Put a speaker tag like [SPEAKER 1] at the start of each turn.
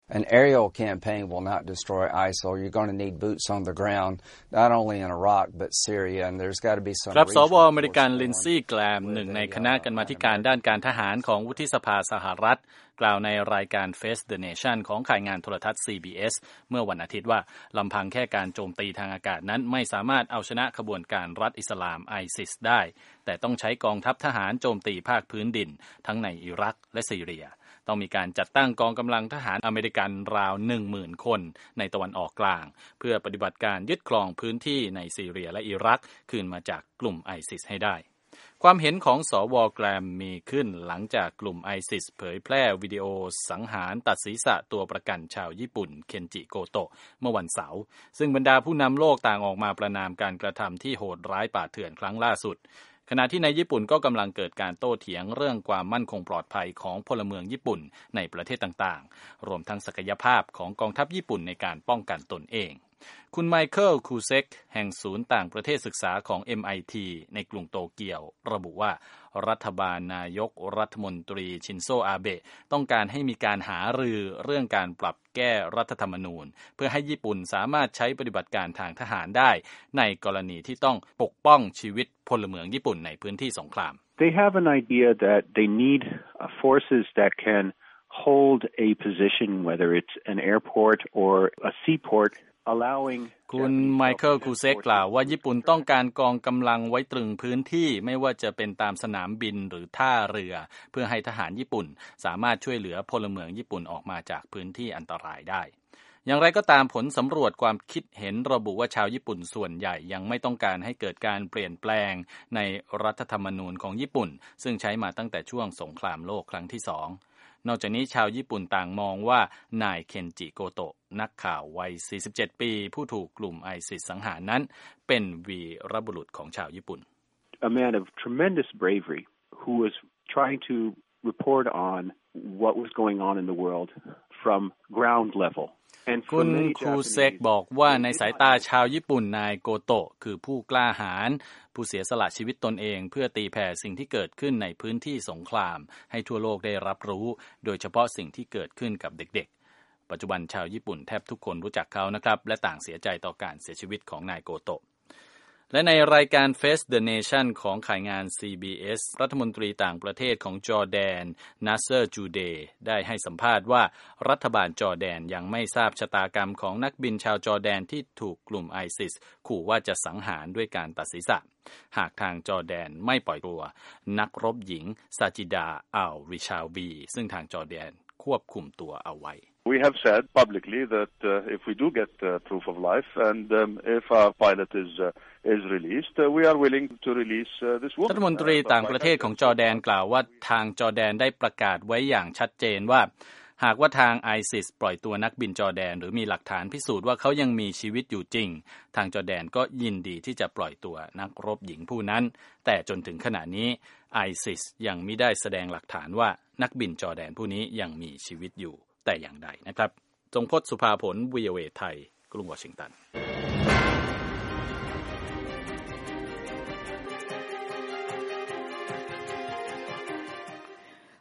[SPEAKER 1] An aerial campaign will not destroy ISIL. You're going to need boots on the ground, not only in Iraq but Syria, and there's got to be some.
[SPEAKER 2] ครับสว.อเมริกันลินซี่แกลมหนึ่งในคณะกรรมาธิการด้านการทหารของวุฒิสภาสหรัฐกล่าวในรายการ Face the Nation ของข่ายงานโทรทัศน์ CBS เมื่อวันอาทิตย์ว่าลำพังแค่การโจมตีทางอากาศนั้นไม่สามารถเอาชนะขบวนการรัฐอิสลาม ISIS ได้แต่ต้องใช้กองทัพทหารโจมตีภาคพื้นดินทั้งในอิรักและซีเรียต้องมีการจัดตั้งกองกำลังทหารอเมริกันราว 10,000 คนในตะวันออกกลางเพื่อปฏิบัติการยึดครองพื้นที่ในซีเรียและอิรักคืนมาจากกลุ่ม ISIS ให้ได้ความเห็นของสว.แกรมมีขึ้นหลังจากกลุ่ม ISIS เผยแพร่วิดีโอสังหารตัดศีรษะตัวประกันชาวญี่ปุ่นเคนจิโกโตะเมื่อวันเสาร์ซึ่งบรรดาผู้นำโลกต่างออกมาประณามการกระทำที่โหดร้ายป่าเถื่อนครั้งล่าสุดขณะที่ในญี่ปุ่นก็กำลังเกิดการโต้เถียงเรื่องความมั่นคงปลอดภัยของพลเมืองญี่ปุ่นในประเทศต่างๆรวมทั้งศักยภาพของกองทัพญี่ปุ่นในการป้องกันตนเองคุณไมเคิลคูเซกแห่งศูนย์ต่างประเทศศึกษาของ MIT ในกรุงโตเกียวระบุว่ารัฐบาลนายกรัฐมนตรีชินโซอาเบะต้องการให้มีการหารือเรื่องการปรับแก้รัฐธรรมนูญเพื่อให้ญี่ปุ่นสามารถใช้ปฏิบัติการทางทหารได้ในกรณีที่ต้องปกป้องชีวิตพลเมืองญี่ปุ่นในพื้นที่สงคราม
[SPEAKER 3] They have an idea that they need forces that can hold a position whether it's an airport or a seaport
[SPEAKER 2] คุณไมเคิลคูเซกกล่าวว่าญี่ปุ่นต้องการกองกำลังไว้ตรึงพื้นที่ไม่ว่าจะเป็นตามสนามบินหรือท่าเรือเพื่อให้ทหารญี่ปุ่นสามารถช่วยเหลือพลเมืองญี่ปุ่นออกมาจากพื้นที่อันตรายได้อย่างไรก็ตามผลสำรวจความคิดเห็นระบุว่าชาวญี่ปุ่นส่วนใหญ่ยังไม่ต้องการให้เกิดการเปลี่ยนแปลงในรัฐธรรมนูญของญี่ปุ่นซึ่งใช้มาตั้งแต่ช่วงสงครามโลกครั้งที่2นอกจากนี้ชาวญี่ปุ่นต่างมองว่านายเคนจิโกโตะนักข่าววัย47ปีผู้ถูกกลุ่ม ISIS สังหารนั้นเป็นวีรบุรุษของชาวญี่ปุ่น
[SPEAKER 3] A man of tremendous bravery who was trying to report on what was going on in the world from ground level
[SPEAKER 2] คุณคูเซกบอกว่าในสายตาชาวญี่ปุ่นนายโกโตะคือผู้กล้าหาญผู้เสียสละชีวิตตนเองเพื่อตีแผ่สิ่งที่เกิดขึ้นในพื้นที่สงครามให้ทั่วโลกได้รับรู้โดยเฉพาะสิ่งที่เกิดขึ้นกับเด็กๆปัจจุบันชาวญี่ปุ่นแทบทุกคนรู้จักเขานะครับและต่างเสียใจต่อการเสียชีวิตของนายโกโตะและในรายการ Face the Nation ของข่ายงาน CBS รัฐมนตรีต่างประเทศของจอร์แดนนัสเซอร์จูเดย์ได้ให้สัมภาษณ์ว่ารัฐบาลจอร์แดนยังไม่ทราบชะตากรรมของนักบินชาวจอร์แดนที่ถูกกลุ่ม ISIS ขู่ว่าจะสังหารด้วยการตัดศีรษะหากทางจอร์แดนไม่ปล่อยตัวนักรบหญิงซาจิดาอัลริชาวีซึ่งทางจอร์แดนควบคุมตัวเอาไว้
[SPEAKER 4] We have said publicly that if we do get proof of life and if our pilot is released, we are willing to release this woman.
[SPEAKER 2] รัฐมนตรีต่างประเทศของจอร์แดนกล่าวว่าทางจอร์แดนได้ประกาศไว้อย่างชัดเจนว่าหากว่าทาง ISIS ปล่อยตัวนักบินจอร์แดนหรือมีหลักฐานพิสูจน์ว่าเขายังมีชีวิตอยู่จริงทางจอร์แดนก็ยินดีที่จะปล่อยตัวนักรบหญิงผู้นั้นแต่จนถึงขณะนี้ ISIS ยังไม่ได้แสดงหลักฐานว่านักบินจอร์แดนผู้นี้ยังมีชีวิตอยู่แต่อย่างใดนะครับจงพจน์ สุภาผล VOA ไทยกรุงวอชิงตัน